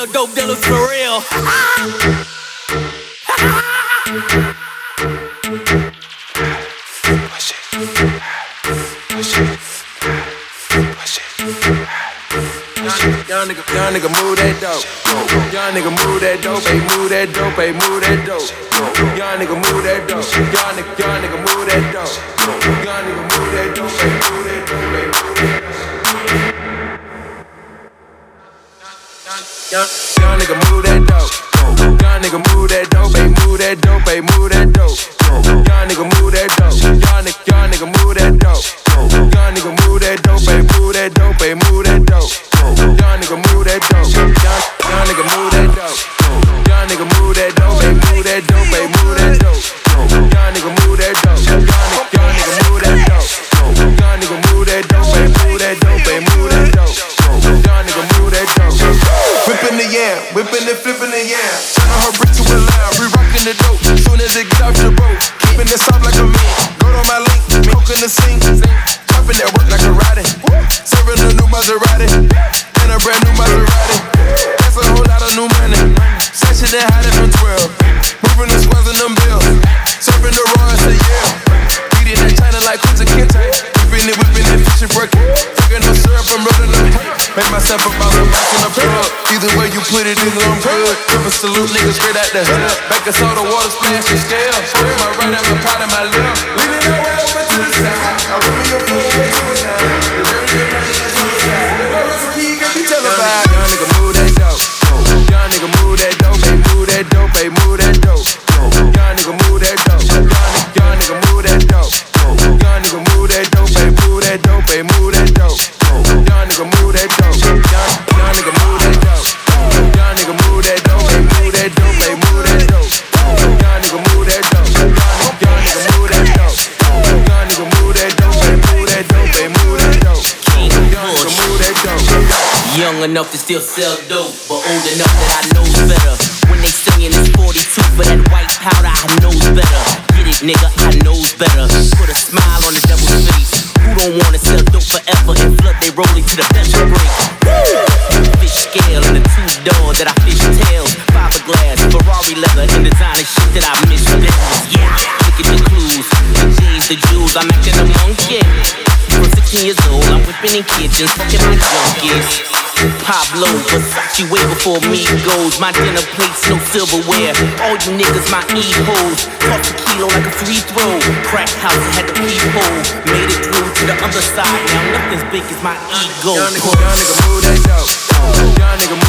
real dope dealers for real. Young nigga move that dope. Young nigga move that dope. Hey, move that dope. Hey, move that dope. Young nigga move that dope. Young nigga move that dope. Young nigga move that dope. Hey, move that dope. Hey, move that dope. Young nigga move that dope. Young nigga move that dope. Hey, move that dope. Hey, move that dope. Young nigga move that dope. Young nigga move that dope. Young nigga move that dope. Hey, move that dope. Hey, move that dope. Young nigga move that dope. Young nigga move that dope. Young nigga move that dope. Hey, move that dope. Hey, move that dope. Young nigga move that dope. Young nigga move that dope. Young nigga move that dope. Hey, move that dope. Hey, move that dope. Young nigga move that dope. Whipping the yam, whipping and flipping the yam. Turning her brick to a lamb, we rocking the dope. Soon as it get off the boat, keeping it soft like a man. Go to my link, smoking the sink. Chopping that work like a riding. Serving a new Maserati. And a brand new Maserati. That's a whole lot of new money. Section that hot from 12. Moving the squares in them bills. Serving the raw, I say yeah. Eating that China like Kunta Kinte. Whipping it, fishing breaking. Taking no syrup, I'm rolling up. Make myself about the back in the plug. Either way you put it, either I'm good. Give a salute, nigga, straight out the hood. Back a soda, water, splash, and scale. Spray my right and my pot in my left. Leave it all way over to the side. I'm moving your foot way to the side. Young nigga move that dope. Young nigga move that dope. Hey, move that dope. Hey, move that dope. Young nigga move that dope. Young nigga move that dope. Young nigga move that dope. Hey, move that dope. Hey, move that dope. Young nigga move that dope. Young nigga move that dope. Young nigga move that dope. Hey, move that dope. Hey, move that dope. Young nigga move that dope. Young nigga move that dope. Young nigga move that dope. Hey, move that dope. Hey, move that dope. Young nigga move that dope. Young enough to still sell dope, but old enough that I know better. When they singing it's 42 for that white powder, I know better. Get it, nigga, I know better. Put a smile on the devil's face. Who don't wanna sell dope forever and flood they rolling to the bench break? Fish scale and the two-door that I fish tails. Fiberglass, Ferrari leather, and designer shit that I miss. Yeah, look at the clues, the J's, the jewels, I'm acting a monkey. From 16 years old, I'm whipping in kitchens, fucking my junkies. Pablo, Versace way before me goes. My dinner plates, no silverware. All you niggas, my e-hoes. Toss a kilo like a free throw. Crack house, had the peephole. Made it through to the other side. Now nothing's big as my ego. Young nigga move that dope. Young nigga